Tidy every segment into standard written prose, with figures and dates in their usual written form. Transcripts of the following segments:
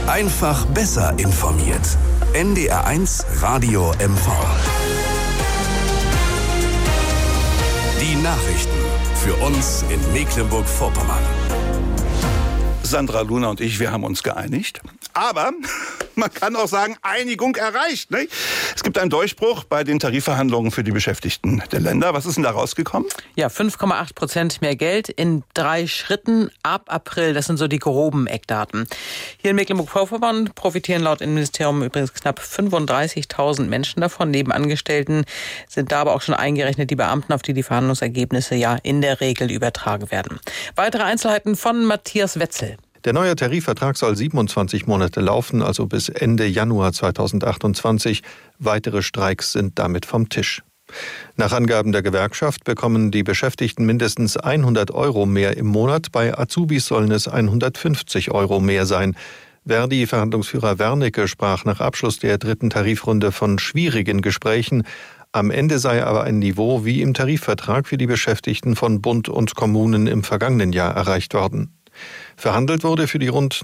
Einfach besser informiert. NDR1 Radio MV. Die Nachrichten für uns in Mecklenburg-Vorpommern. Sandra Luna und ich, wir haben uns geeinigt. Aber man kann auch sagen, Einigung erreicht. Ne? Es gibt einen Durchbruch bei den Tarifverhandlungen für die Beschäftigten der Länder. Was ist denn da rausgekommen? Ja, 5,8% mehr Geld in 3 Schritten ab April. Das sind so die groben Eckdaten. Hier in Mecklenburg-Vorpommern profitieren laut Innenministerium übrigens knapp 35.000 Menschen davon. Neben Angestellten sind da aber auch schon eingerechnet die Beamten, auf die die Verhandlungsergebnisse ja in der Regel übertragen werden. Weitere Einzelheiten von Matthias Wetzel. Der neue Tarifvertrag soll 27 Monate laufen, also bis Ende Januar 2028. Weitere Streiks sind damit vom Tisch. Nach Angaben der Gewerkschaft bekommen die Beschäftigten mindestens 100 € mehr im Monat. Bei Azubis sollen es 150 € mehr sein. Verdi-Verhandlungsführer Wernicke sprach nach Abschluss der 3. Tarifrunde von schwierigen Gesprächen. Am Ende sei aber ein Niveau wie im Tarifvertrag für die Beschäftigten von Bund und Kommunen im vergangenen Jahr erreicht worden. Verhandelt wurde für die rund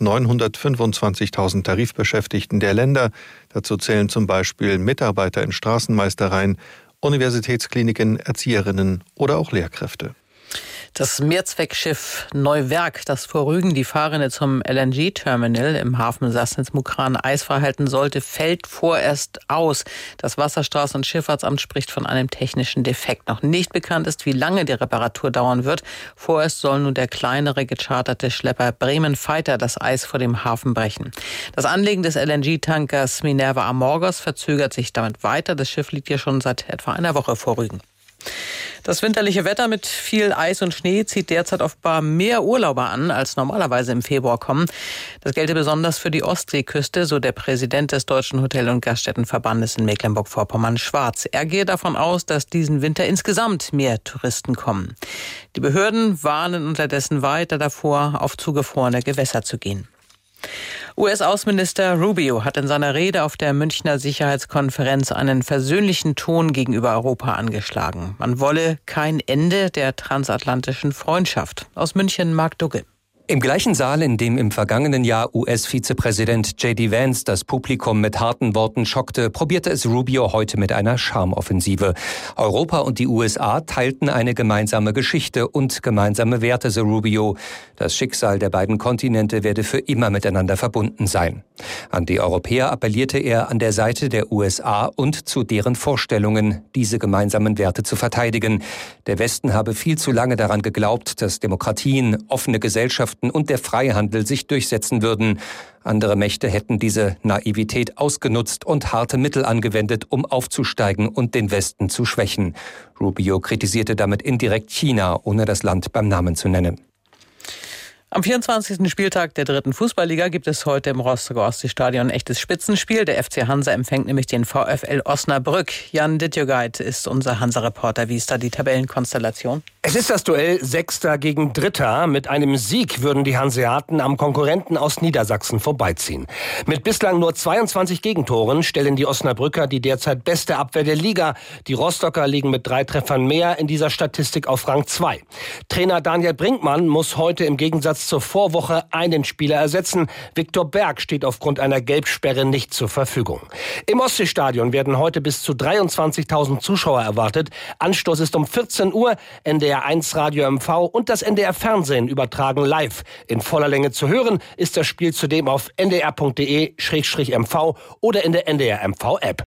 925.000 Tarifbeschäftigten der Länder. Dazu zählen zum Beispiel Mitarbeiter in Straßenmeistereien, Universitätskliniken, Erzieherinnen oder auch Lehrkräfte. Das Mehrzweckschiff Neuwerk, das vor Rügen die Fahrrinne zum LNG-Terminal im Hafen Sassnitz-Mukran eisfrei halten sollte, fällt vorerst aus. Das Wasserstraßen- und Schifffahrtsamt spricht von einem technischen Defekt. Noch nicht bekannt ist, wie lange die Reparatur dauern wird. Vorerst soll nun der kleinere gecharterte Schlepper Bremen Fighter das Eis vor dem Hafen brechen. Das Anlegen des LNG-Tankers Minerva Amorgos verzögert sich damit weiter. Das Schiff liegt hier schon seit etwa einer Woche vor Rügen. Das winterliche Wetter mit viel Eis und Schnee zieht derzeit offenbar mehr Urlauber an, als normalerweise im Februar kommen. Das gelte besonders für die Ostseeküste, so der Präsident des Deutschen Hotel- und Gaststättenverbandes in Mecklenburg-Vorpommern, Schwarz. Er gehe davon aus, dass diesen Winter insgesamt mehr Touristen kommen. Die Behörden warnen unterdessen weiter davor, auf zugefrorene Gewässer zu gehen. US-Außenminister Rubio hat in seiner Rede auf der Münchner Sicherheitskonferenz einen versöhnlichen Ton gegenüber Europa angeschlagen. Man wolle kein Ende der transatlantischen Freundschaft. Aus München, Marc Dugge. Im gleichen Saal, in dem im vergangenen Jahr US-Vizepräsident J.D. Vance das Publikum mit harten Worten schockte, probierte es Rubio heute mit einer Charmoffensive. Europa und die USA teilten eine gemeinsame Geschichte und gemeinsame Werte, so Rubio. Das Schicksal der beiden Kontinente werde für immer miteinander verbunden sein. An die Europäer appellierte er, an der Seite der USA und zu deren Vorstellungen, diese gemeinsamen Werte zu verteidigen. Der Westen habe viel zu lange daran geglaubt, dass Demokratien, offene Gesellschaften und der Freihandel sich durchsetzen würden. Andere Mächte hätten diese Naivität ausgenutzt und harte Mittel angewendet, um aufzusteigen und den Westen zu schwächen. Rubio kritisierte damit indirekt China, ohne das Land beim Namen zu nennen. Am 24. Spieltag der 3. Fußballliga gibt es heute im Rostocker Ostseestadion ein echtes Spitzenspiel. Der FC Hansa empfängt nämlich den VfL Osnabrück. Jan Dittjogait ist unser Hansa-Reporter. Wie ist da die Tabellenkonstellation? Es ist das Duell Sechster gegen Dritter. Mit einem Sieg würden die Hanseaten am Konkurrenten aus Niedersachsen vorbeiziehen. Mit bislang nur 22 Gegentoren stellen die Osnabrücker die derzeit beste Abwehr der Liga. Die Rostocker liegen mit 3 Treffern mehr in dieser Statistik auf Rang 2. Trainer Daniel Brinkmann muss heute im Gegensatz zur Vorwoche einen Spieler ersetzen. Viktor Berg steht aufgrund einer Gelbsperre nicht zur Verfügung. Im Ostseestadion werden heute bis zu 23.000 Zuschauer erwartet. Anstoß ist um 14 Uhr. NDR1 Radio MV und das NDR Fernsehen übertragen live. In voller Länge zu hören ist das Spiel zudem auf ndr.de/mv oder in der NDR MV App.